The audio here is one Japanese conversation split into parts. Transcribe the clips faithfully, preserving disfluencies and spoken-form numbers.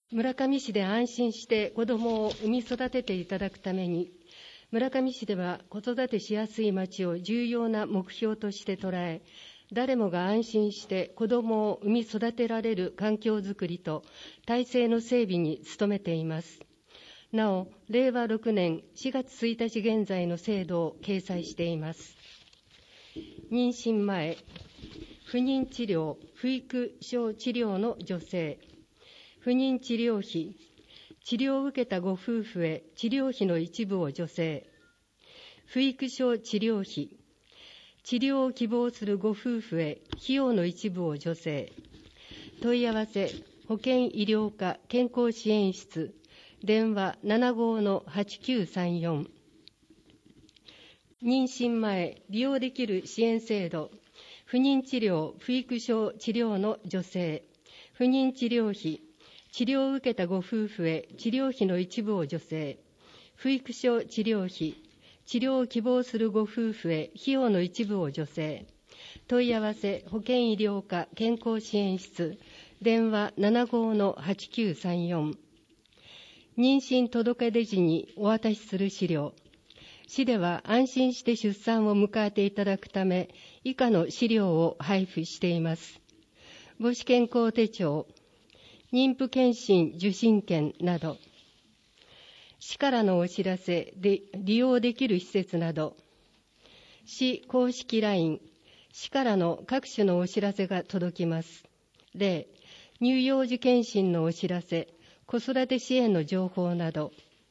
村上市で安心して子どもを産み育てていただくために、村上市では子育てしやすいまちを重要な目標として捉え、誰もが安心して子どもを産み育てられる環境づくりと体制の整備に努めています。なお、れいわろくねんしがつついたち現在の制度を掲載しています。妊娠前、不妊治療、不育症治療の助成、不妊治療費、治療を受けたご夫婦へ治療費の一部を助成、不育症治療費、治療を希望するご夫婦へ費用の一部を助成、問い合わせ、保健医療課健康支援室、電話 ななごーのはちきゅうさんよん、妊娠前利用できる支援制度、不妊治療、不育症治療の助成、不妊治療費、治療を受けたご夫婦へ治療費の一部を助成、不育症治療費、治療を希望するご夫婦へ費用の一部を助成、問い合わせ、保健医療課健康支援室、電話 ななごーのはちきゅうさんよん、妊娠届出時にお渡しする資料、市では安心して出産を迎えていただくため、以下の資料を配布しています。母子健康手帳、妊婦健診受診券など、市からのお知らせで利用できる施設など、市公式 ライン、市からの各種のお知らせが届きます。例、乳幼児健診のお知らせ、子育て支援の情報など、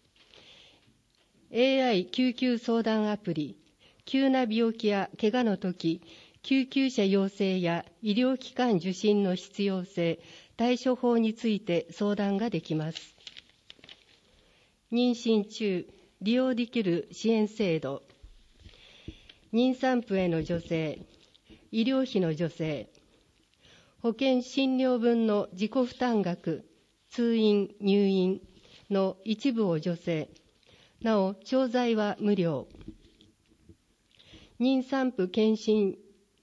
エーアイ 救急相談アプリ、急な病気や怪我のとき、救急車要請や医療機関受診の必要性、対処法について相談ができます。妊娠中、利用できる支援制度、妊産婦への助成、医療費の助成、保険診療分の自己負担額、通院・入院の一部を助成、なお、調剤は無料。妊産婦健診、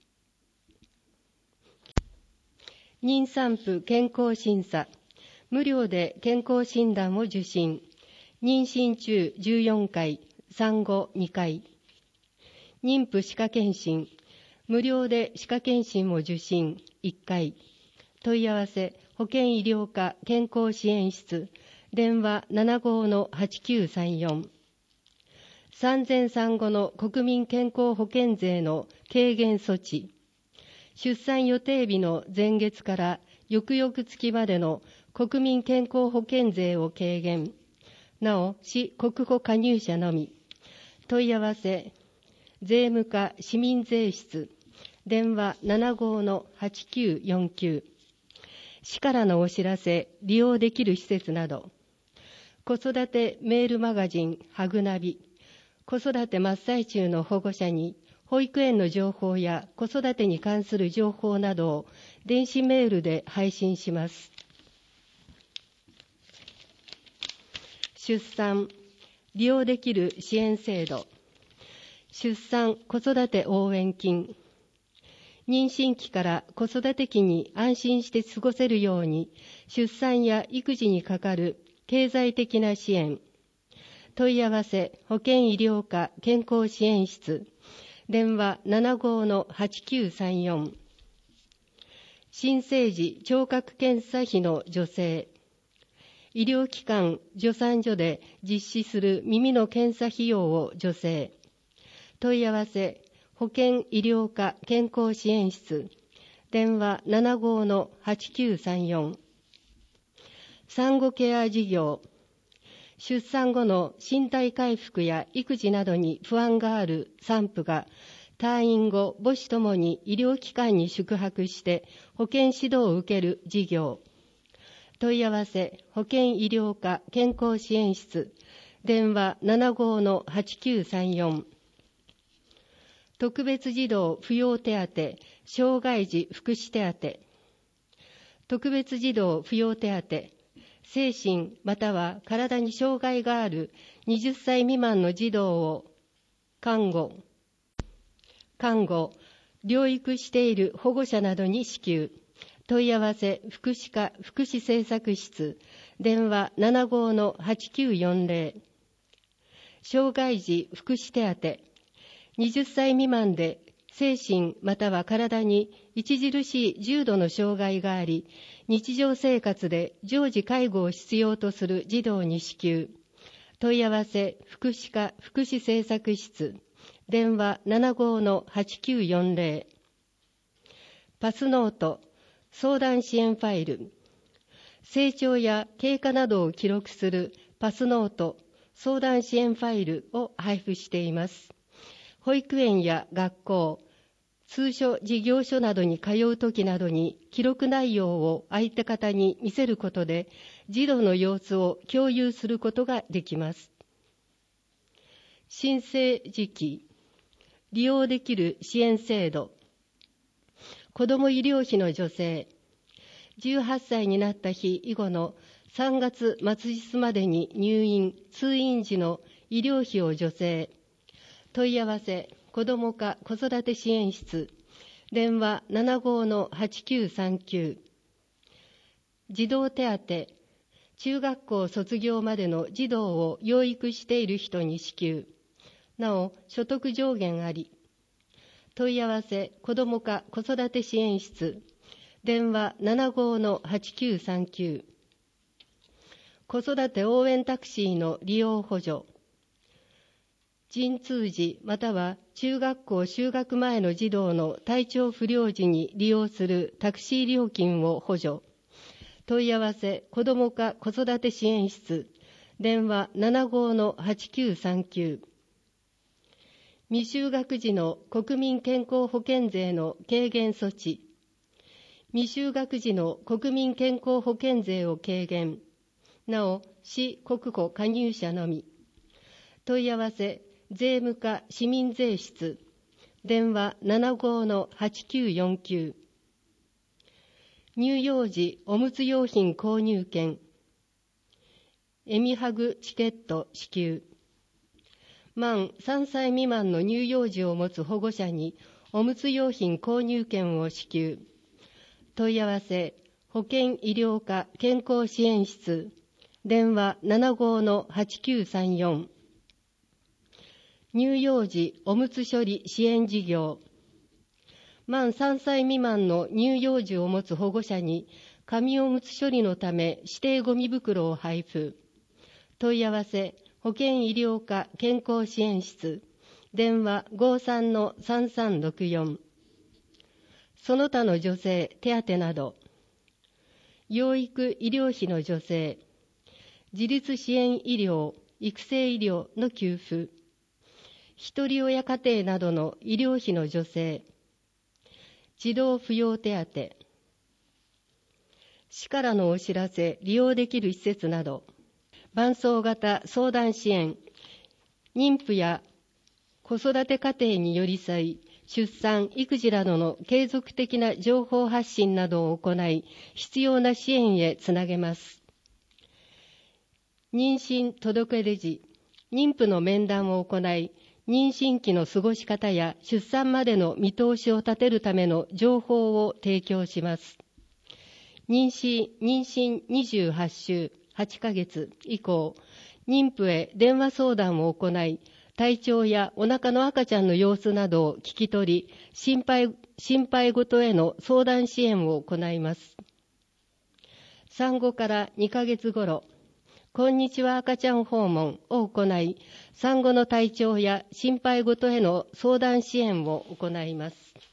妊産婦健康審査、無料で健康診断を受診。妊娠中じゅうよんかい、産後にかい。妊婦歯科健診、無料で歯科健診を受診いっかい。問い合わせ、保健医療課健康支援室、電話 ななごーのはちきゅうさんよん。産前産後の国民健康保険税の軽減措置、出産予定日の前月から翌々月までの国民健康保険税を軽減、なお、市国保加入者のみ。問い合わせ、税務課市民税室、電話 ななごーのはちきゅうよんきゅう。市からのお知らせ、利用できる施設など、子育てメールマガジン、ハグナビ、子育て真っ最中の保護者に、保育園の情報や子育てに関する情報などを電子メールで配信します。出産、利用できる支援制度、出産・子育て応援金、妊娠期から子育て期に安心して過ごせるように、出産や育児にかかる経済的な支援、問い合わせ、保健医療課健康支援室、電話 ななごーのはちきゅうさんよん。新生児聴覚検査費の助成、医療機関助産所で実施する耳の検査費用を助成、問い合わせ、保健医療課健康支援室、電話 ななごーのはちきゅうさんよん。産後ケア事業、出産後の身体回復や育児などに不安がある産婦が退院後、母子ともに医療機関に宿泊して保健指導を受ける事業。問い合わせ、保健医療課健康支援室、電話 ななごーのはちきゅうさんよん。特別児童扶養手当、障害児福祉手当。特別児童扶養手当、精神または体に障害があるはたち未満の児童を看護、看護、療育している保護者などに支給。問い合わせ、福祉課福祉政策室、 電話 ななごーのはちきゅうよんぜろ。障害児福祉手当。はたち未満で精神または体に著しい重度の障害があり、日常生活で常時介護を必要とする児童に支給。問い合わせ福祉課福祉政策室。電話 ななごーのはちきゅうよんぜろ。パスノート相談支援ファイル。成長や経過などを記録するパスノート相談支援ファイルを配布しています。保育園や学校、通所事業所などに通うときなどに記録内容を相手方に見せることで児童の様子を共有することができます。申請時期、利用できる支援制度、子ども医療費の助成、じゅうはっさいになった日以後のさんがつ末日までに入院・通院時の医療費を助成。問い合わせ子ども課子育て支援室。電話 ななごーのはちきゅうさんきゅう。児童手当。中学校卒業までの児童を養育している人に支給。なお所得上限あり。問い合わせ子ども課子育て支援室。電話 ななごーのはちきゅうさんきゅう。子育て応援タクシーの利用補助。陣痛時または中学校就学前の児童の体調不良時に利用するタクシー料金を補助。問い合わせ子ども課子育て支援室。電話 ななごーのはちきゅうさんきゅう。未就学児の国民健康保険税の軽減措置。未就学児の国民健康保険税を軽減。なお、市国庫加入者のみ。問い合わせ税務課市民税室。電話 ななごーのはちきゅうよんきゅう。乳幼児おむつ用品購入券。エミハグチケット支給。満さんさい未満の乳幼児を持つ保護者におむつ用品購入券を支給。問い合わせ保健医療課健康支援室。電話 ななごーのはちきゅうさんよん。乳幼児おむつ処理支援事業。満さんさい未満の乳幼児を持つ保護者に紙おむつ処理のため指定ごみ袋を配布。問い合わせ保健医療課健康支援室。電話 ごーさんのさんさんろくよん。その他の助成手当など。養育医療費の助成。自立支援医療育成医療の給付。ひとり親家庭などの医療費の助成。児童扶養手当。市からのお知らせ、利用できる施設など、伴走型相談支援、妊婦や子育て家庭に寄り添い、出産・育児などの継続的な情報発信などを行い、必要な支援へつなげます。妊娠届出時、妊婦の面談を行い、妊娠期の過ごし方や出産までの見通しを立てるための情報を提供します。妊娠、妊娠にじゅうはちしゅう、はちかげつ以降、妊婦へ電話相談を行い、体調やお腹の赤ちゃんの様子などを聞き取り、心配、心配事への相談支援を行います。産後からにかげつごろ、こんにちは赤ちゃん訪問を行い、産後の体調や心配事への相談支援を行います。